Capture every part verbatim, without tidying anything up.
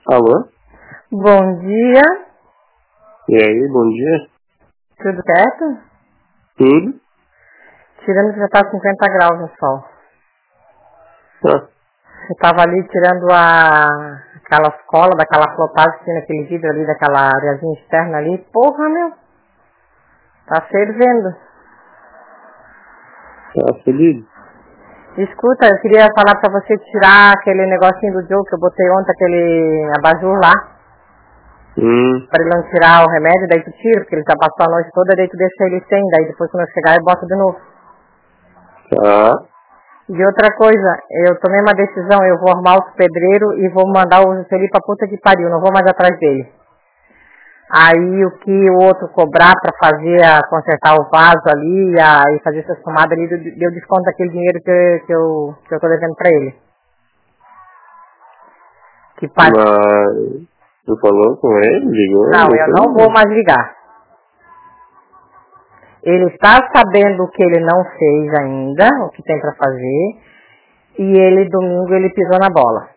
Alô? Bom dia. E aí, bom dia? Tudo certo? Tudo? Tirando que já tá cinquenta graus no sol. Ah. Eu tava ali tirando a... aquelas colas daquela flopagem que tinha naquele vidro ali, daquela areazinha externa ali. Porra, meu. Tá fervendo. Tá feliz? Escuta, eu queria falar pra você tirar aquele negocinho do Joe que eu botei ontem, aquele abajur lá. Hum. Pra ele não tirar o remédio, daí tu tira, porque ele já passou a noite toda, daí tu deixa ele sem, daí depois quando eu chegar eu boto de novo. Tá. E outra coisa, eu tomei uma decisão, eu vou arrumar os pedreiros e vou mandar o Felipe pra puta que pariu, não vou mais atrás dele. Aí o que o outro cobrar pra fazer, a, consertar o vaso ali a, e fazer essas tomadas ali, deu desconto daquele dinheiro que, que, eu, que eu tô devendo pra ele. Que par... Mas tu falou com ele? Ligou? Não, eu não vou mais ligar. Ele está sabendo o que ele não fez ainda, o que tem pra fazer, e ele, domingo, ele pisou na bola.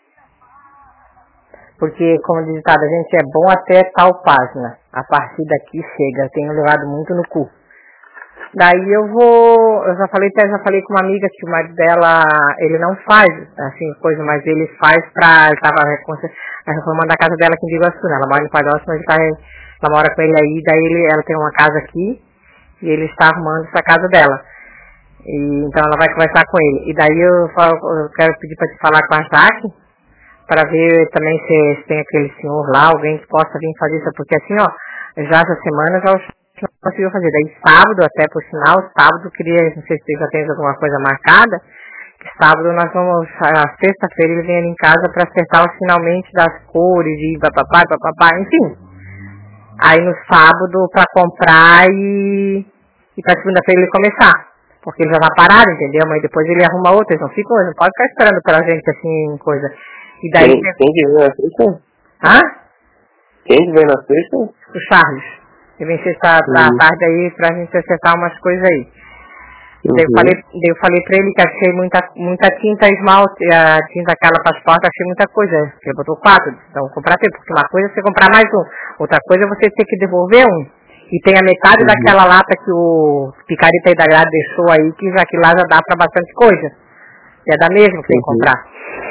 Porque, como diz o ditado, a gente é bom até tal página. A partir daqui chega, eu tenho levado muito no cu. Daí eu vou, eu já falei, até já falei com uma amiga que o marido dela, ele não faz, assim, coisa, mas ele faz pra, ele tava reformando a casa dela aqui em Biguaçu, né? Ela mora em Padócio, mas ele tá, ela mora com ele aí, daí ele, ela tem uma casa aqui, e ele está arrumando essa casa dela. E, então ela vai conversar com ele. E daí eu, falo, eu quero pedir para te falar com a Jaque, para ver também se, se tem aquele senhor lá, alguém que possa vir fazer isso. Porque assim, ó, já essa semana já não conseguiu fazer. Daí sábado, até por sinal, sábado queria, não sei se já tem alguma coisa marcada, que sábado nós vamos, a sexta-feira ele vem ali em casa para acertar os finalmente das cores e papapá, papapá, enfim. Aí no sábado pra comprar e, e pra segunda-feira ele começar. Porque ele já vai parar, entendeu? Mas depois ele arruma outra, eles não ficam, não pode ficar esperando pela gente assim, coisa. E daí... Quem, quem que vem na sexta? Hã? Quem que vem na sexta? O Charles. Ele vem sexta pra Uhum. tarde aí pra gente acertar umas coisas aí. Uhum. Daí eu falei, daí eu falei pra ele que achei muita, muita tinta esmalte, a tinta aquela para as portas, achei muita coisa. Ele botou quatro, então vou comprar três, porque uma coisa é você comprar mais um, outra coisa é você ter que devolver um. E tem a metade Uhum. daquela lata que o Picareta aí da Grade deixou aí, que já que lá já dá pra bastante coisa. E é da mesma que tem que Uhum. comprar.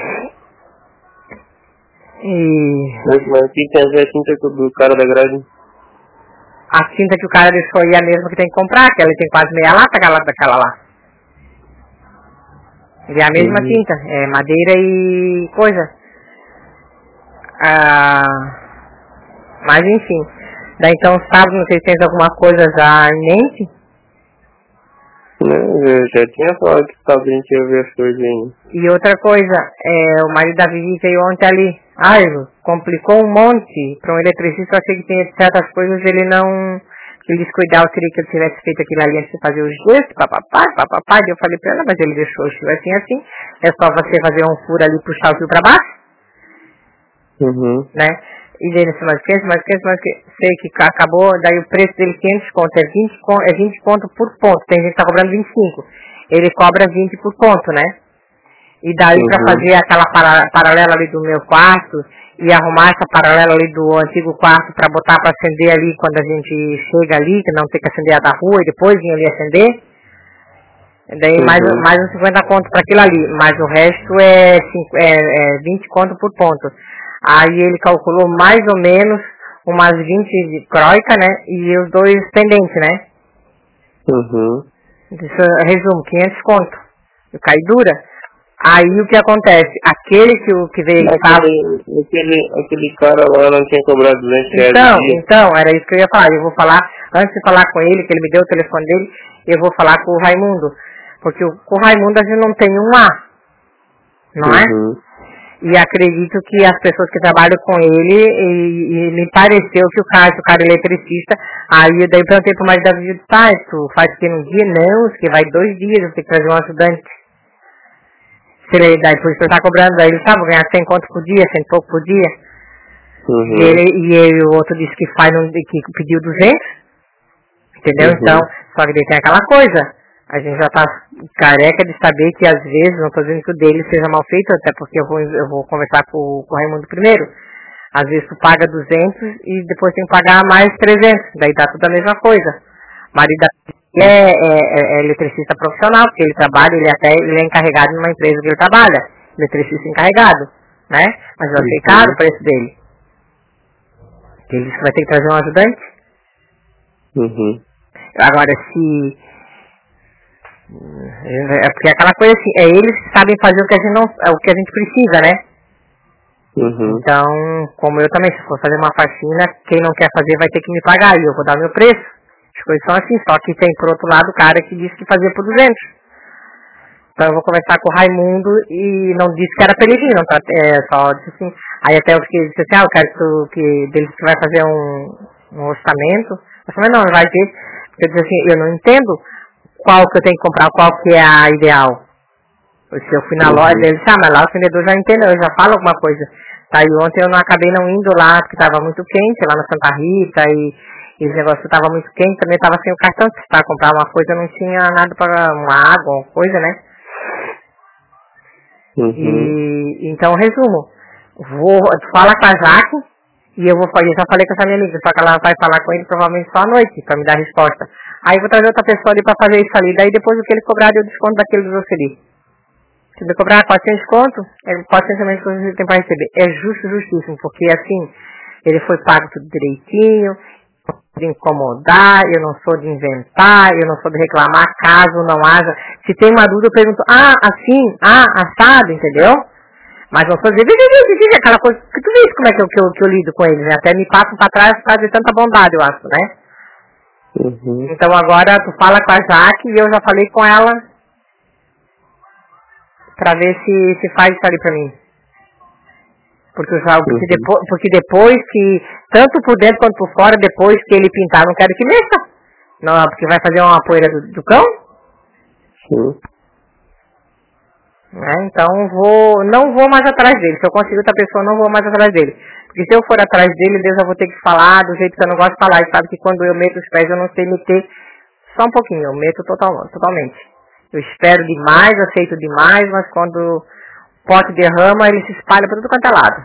E Mas, mas o que tem a ver a tinta do cara da grade? a tinta que o cara deixou aí é a mesma que tem que comprar, que ela tem quase meia lata, aquela lata daquela lá. E é a mesma Uhum. tinta, é madeira e coisa. Ah, mas enfim. Daí então sábado, não sei se tens alguma coisa já em mente. Não, eu já tinha falado que sábado a gente ia ver as coisas ainda. E outra coisa, é, o marido da Vivi veio ontem ali. Ai, complicou um monte. Para um eletricista eu achei que tinha certas coisas, ele não... Ele disse que o ideal seria que eu tivesse feito aquilo ali antes de fazer os gestos, papapá, papapá. E eu falei pra ela, mas ele deixou o fio assim, assim. É só você fazer um furo ali e puxar o fio pra baixo. Uhum. Né? E daí nesse mais quinhentos, mais quinhentos, mais quinhentos, sei que acabou, daí o preço dele quinhentos conto, é vinte, é vinte conto por ponto, tem gente que tá cobrando vinte e cinco, ele cobra vinte por ponto, né? E daí Uhum. pra fazer aquela para, paralela ali do meu quarto, e arrumar essa paralela ali do antigo quarto pra botar pra acender ali quando a gente chega ali, que não tem que acender a da rua e depois vir ali acender, daí Uhum. mais, mais uns cinquenta conto pra aquilo ali, mas o resto é, cinco, é, é vinte conto por ponto. Aí ele calculou mais ou menos umas vinte de croica, né? E os dois pendentes, né? Uhum. Isso, resumo, quinhentos conto. Eu caí dura. Aí o que acontece? Aquele que, o, que veio estava... Aquele, aquele, aquele cara lá não tinha cobrado duzentos reais Então, no dia. então, era isso que eu ia falar. Eu vou falar, antes de falar com ele, que ele me deu o telefone dele, eu vou falar com o Raimundo. Porque o, com o Raimundo a gente não tem um A. Não é? Uhum. E acredito que as pessoas que trabalham com ele, e, e me pareceu que o cara, que o cara é eletricista, aí daí eu perguntei pro marido da Vivi, tá, tu faz que num dia? Não, que vai dois dias, eu tenho que trazer um ajudante. Se ele, daí por isso ele tá cobrando, daí ele sabe, ganhar cem conto por dia, cem e pouco por dia. Uhum. E ele, e ele, o outro disse que faz, num, que pediu duzentos, entendeu? Uhum. Então, só que daí tem aquela coisa. A gente já tá careca de saber que às vezes, não tô dizendo que o dele seja mal feito, até porque eu vou, eu vou conversar com, com o Raimundo primeiro, Às vezes tu paga duzentos e depois tem que pagar mais trezentos, daí dá tudo a mesma coisa. O marido da é, é, é eletricista profissional, porque ele trabalha, ele até ele é encarregado numa empresa que ele trabalha, eletricista encarregado, né? Mas eu achei caro o preço dele. Ele disse que vai ter que trazer um ajudante. Uhum. Agora, se... É porque aquela coisa assim, é eles que sabem fazer o que a gente, não, o que a gente precisa, né? Uhum. Então, como eu também, se for fazer uma faxina, quem não quer fazer vai ter que me pagar e eu vou dar meu preço. As coisas são assim, só que tem por outro lado o cara que disse que fazia por duzentos. Então eu vou conversar com o Raimundo e não disse que era pra ele vir, não, tá, é, só disse assim. Aí até eu fiquei, disse assim, ah, eu quero que, tu, que deles que vai fazer um, um orçamento. Eu falei, não, não vai ter. Porque eu disse assim, eu não entendo qual que eu tenho que comprar, qual que é a ideal. Se eu fui na loja, ele disse, ah, mas lá o vendedor já entendeu, já fala alguma coisa. Tá, e ontem eu não acabei não indo lá, porque estava muito quente, lá na Santa Rita, e, e esse negócio estava muito quente, também estava sem o cartão, se para comprar uma coisa, não tinha nada para uma água, uma coisa, né? Uhum. E, então, resumo, vou, fala com a Jaque, e eu vou fazer, já falei com essa minha amiga, só que ela vai falar com ele provavelmente só à noite, para me dar a resposta. Aí eu vou trazer outra pessoa ali para fazer isso ali, daí depois o que ele cobrar, eu desconto daquele do Jocely. Se ele cobrar quatrocentos conto, é quatrocentos que ele tem para receber. É justo, justíssimo, porque assim, ele foi pago tudo direitinho, não sou de incomodar, eu não sou de inventar, eu não sou de reclamar caso não haja. Se tem uma dúvida, eu pergunto, ah, assim, ah, assado, entendeu? Mas não sou de dizer, aquela coisa que tu vês como é que eu, que eu, que eu lido com eles, né? Até me passam para trás por causa de tanta bondade, eu acho, né? Uhum. Então agora tu fala com a Jaque e eu já falei com ela pra ver se, se faz isso ali pra mim. Porque, eu já, porque, Uhum. depois, porque depois que, tanto por dentro quanto por fora, depois que ele pintar, não quero que mexa. Não, porque vai fazer uma poeira do, do cão. Sim. Né? Então vou, não vou mais atrás dele. Se eu conseguir outra pessoa, não vou mais atrás dele. Porque se eu for atrás dele, Deus, eu vou ter que falar do jeito que eu não gosto de falar. E sabe que quando eu meto os pés, eu não sei meter só um pouquinho. Eu meto total, totalmente. Eu espero demais, aceito demais, mas quando o pote derrama, ele se espalha para tudo quanto é lado.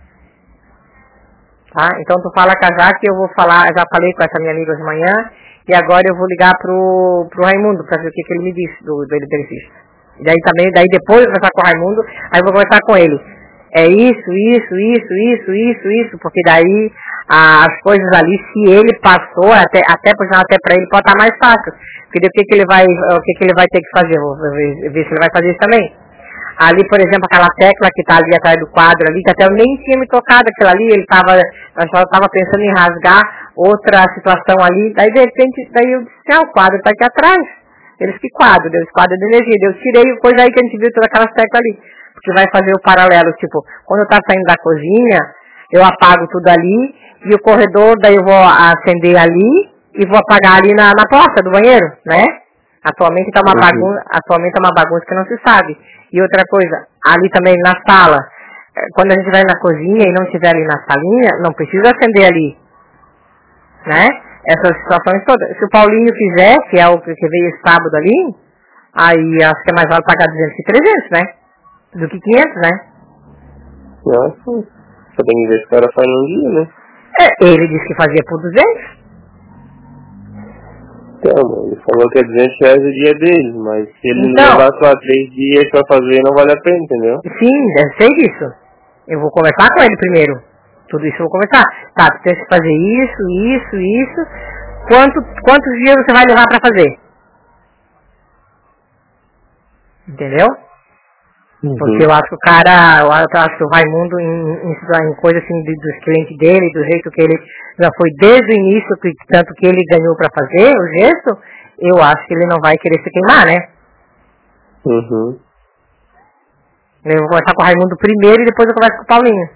Tá? Então tu fala com a Jaque, eu vou falar, já falei com essa minha amiga de manhã, e agora eu vou ligar pro, pro Raimundo para ver o que, que ele me disse do, do eletricista. E daí também, daí depois eu vou conversar com o Raimundo, aí eu vou conversar com ele. É isso, isso, isso, isso, isso, isso, porque daí as coisas ali, se ele passou, até, até, até para ele pode estar mais fácil. Porque daí o que, que ele vai, o que, que ele vai ter que fazer? Vou ver, ver se ele vai fazer isso também. Ali, por exemplo, aquela tecla que está ali atrás do quadro ali, que até eu nem tinha me tocado aquilo ali, ele estava, eu estava pensando em rasgar outra situação ali, daí de repente, daí eu disse, ah, o quadro está aqui atrás. Eles que quadro, Deus, quadro de energia. Eu tirei a coisa aí que a gente viu todas aquelas teclas ali. Porque vai fazer o paralelo, tipo, quando eu tá saindo da cozinha, eu apago tudo ali, e o corredor, daí eu vou acender ali, e vou apagar ali na, na porta do banheiro, né? Atualmente tá uma bagunça, atualmente tá uma bagunça que não se sabe. E outra coisa, ali também na sala, quando a gente vai na cozinha e não estiver ali na salinha, não precisa acender ali, né? Essas situações todas. Se o Paulinho fizer, que é o que veio esse sábado ali, aí acho que é mais vale pagar duzentos e trezentos, né? Do que quinhentos, né? Nossa, só tem que ver se o cara faz num dia, né? É, ele disse que fazia por duzentos. Então, ele falou que é duzentos reais o dia dele, mas se ele Então, levar só três dias pra fazer, não vale a pena, entendeu? Sim, deve ser disso. Eu vou conversar com ele primeiro. Tudo isso eu vou conversar. Tá, tu tem que fazer isso, isso, isso. Quanto, quantos dias você vai levar pra fazer? Entendeu? Uhum. Porque eu acho que o cara, eu acho que o Raimundo, em, em, em coisa assim de, dos clientes dele, do jeito que ele já foi desde o início, que, tanto que ele ganhou pra fazer o gesto, eu acho que ele não vai querer se queimar, né? Uhum. Eu vou conversar com o Raimundo primeiro e depois eu converso com o Paulinho.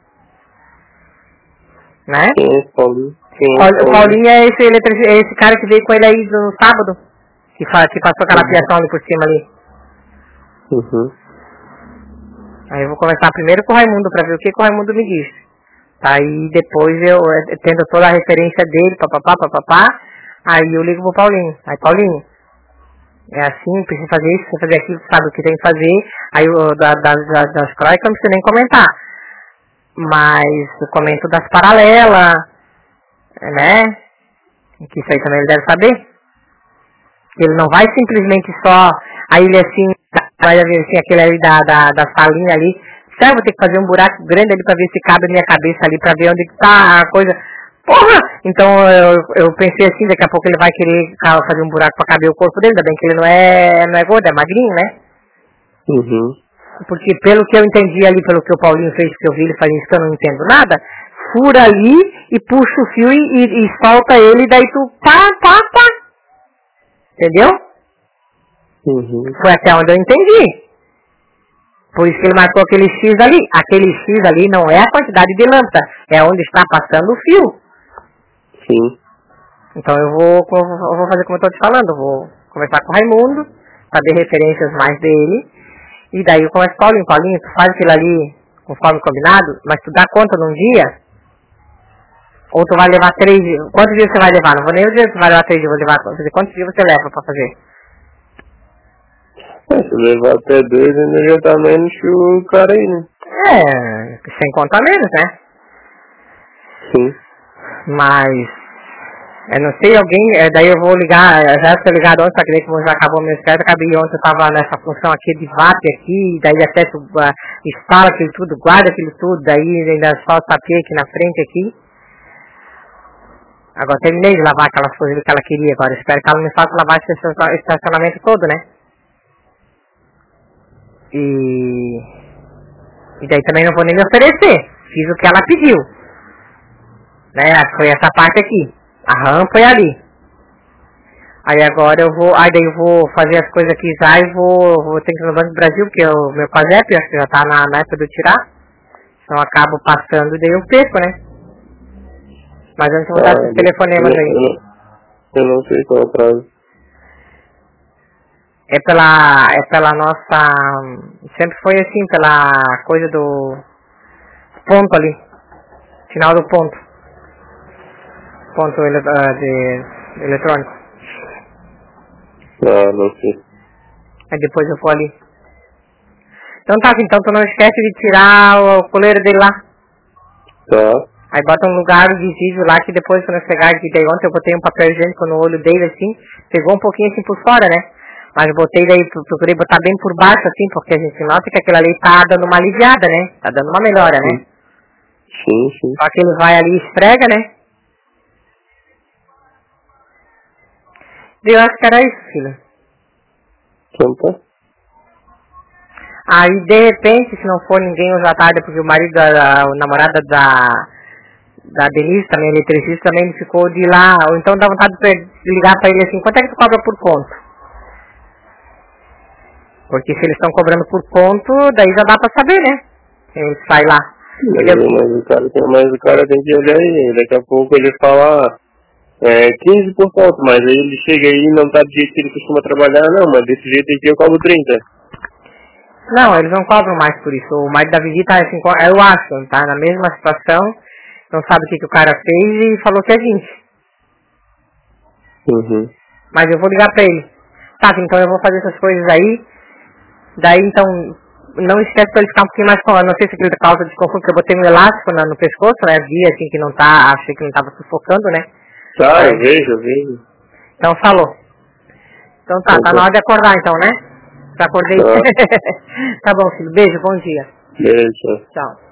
Né? Quem é esse Paulinho? Quem é O, esse o Paulinho? Paulinho é esse, eletric, é esse cara que veio com ele aí no sábado, que, fa, que passou aquela fiação ali por cima ali. Uhum. Aí eu vou conversar primeiro com o Raimundo pra ver o que, que o Raimundo me diz. Aí depois eu, eu tendo toda a referência dele, papapá, papapá, aí eu ligo pro Paulinho. Aí, Paulinho, é assim, precisa fazer isso, precisa fazer aquilo, sabe o que tem que fazer. Aí o da, da, da, das croicas não precisa nem comentar. Mas eu comento das paralelas, né? Que isso aí também ele deve saber. Ele não vai simplesmente só a ilha assim, vai ver assim, aquele ali da, da, da salinha ali. Sério, vou ter que fazer um buraco grande ali pra ver se cabe a minha cabeça ali, pra ver onde que tá a coisa. Porra! Então eu, eu pensei assim, daqui a pouco ele vai querer fazer um buraco pra caber o corpo dele, ainda bem que ele não é, não é gordo, é magrinho, né? Uhum. Porque pelo que eu entendi ali, pelo que o Paulinho fez, que eu vi ele fazer isso, que eu não entendo nada, fura ali e puxa o fio e, e, e solta ele, daí tu pá, pá, pá. Entendeu? Uhum. Foi até onde eu entendi. Por isso que ele marcou aquele X ali. Aquele X ali não é a quantidade de lâmpada, é onde está passando o fio. Sim. Então eu vou, eu vou fazer como eu estou te falando, eu vou conversar com o Raimundo, saber referências mais dele, e daí eu converso com o Paulinho, Paulinho, tu faz aquilo ali conforme combinado, mas tu dá conta num dia? Ou tu vai levar três dias? Quantos dias você vai levar? Não vou nem dizer que você vai levar três dias, vou levar, quantos dias você leva pra fazer? É, se levar até dois, ainda já tá menos que o cara aí, né? É, sem conta menos, né? Sim. Mas, eu não sei, alguém, é, daí eu vou ligar, já estou ligado ontem, só que daí como já acabou meu esquerdo, acabei ontem, eu tava nessa função aqui de V A P aqui, daí até tu uh, instala aquilo tudo, guarda aquilo tudo, daí ainda só o tapete aqui na frente aqui. Agora terminei de lavar aquelas coisas que ela queria, agora espero que ela me faça lavar esse estacionamento todo, né? E, e daí também não vou nem me oferecer, fiz o que ela pediu, né? Foi essa parte aqui, a rampa e ali. Aí agora eu vou, aí daí eu vou fazer as coisas aqui já e vou, vou ter que ir no Banco do Brasil, porque o meu PASEP acho que já tá na, na época de eu tirar, então eu acabo passando e daí eu perco, né? Mas antes eu vou dar Ah, esses telefonemas eu, aí. eu, não, eu não sei qual é o prazo. É pela, é pela nossa, sempre foi assim, pela coisa do ponto ali, final do ponto, ponto ele, de, eletrônico. Ah, não sei. Aí depois eu vou ali. Então tá, então tu não esquece de tirar o coleiro dele lá. Tá. Aí bota um lugar visível lá que depois quando eu chegar aqui, daí ontem eu botei um papel higiênico no olho dele assim, pegou um pouquinho assim por fora, né? Mas eu botei daí, procurei botar bem por baixo assim, porque a gente nota que aquilo ali tá dando uma aliviada, né? Tá dando uma melhora, né? Sim, sim. Só que ele vai ali e esfrega, né? Eu acho que era isso, filho. Então tá. Aí de repente, se não for ninguém hoje à tarde, porque o marido, da, o namorado da, da Denise, também eletricista, também ele ficou de ir lá, ou então dá vontade de ligar pra ele assim, quanto é que tu cobra por ponto? Porque se eles estão cobrando por ponto, daí já dá pra saber, né? Ele sai lá. Mas, mas, o cara, tem- mas o cara tem que olhar aí, daqui a pouco ele fala é, quinze por ponto, mas aí ele chega aí e não tá do jeito que ele costuma trabalhar, não, mas desse jeito aqui eu cobro trinta. Não, eles não cobram mais por isso. O marido da Vivi tá assim, eu acho, tá na mesma situação, não sabe o que, que o cara fez e falou que é vinte. Uhum. Mas eu vou ligar pra ele. Tá, então eu vou fazer essas coisas aí. Daí então, não esquece pra ele ficar um pouquinho mais falando. Não sei se aquilo causa desconforto, porque eu botei um elástico no, no pescoço, né? Vi assim que não tá, achei que não tava sufocando, né? Tá, Aí, eu vejo, eu vejo. então falou. Então tá, Então tá tá. na hora de acordar então, né? Já acordei. Tá. Tá bom, filho. Beijo, bom dia. Beijo. Tchau.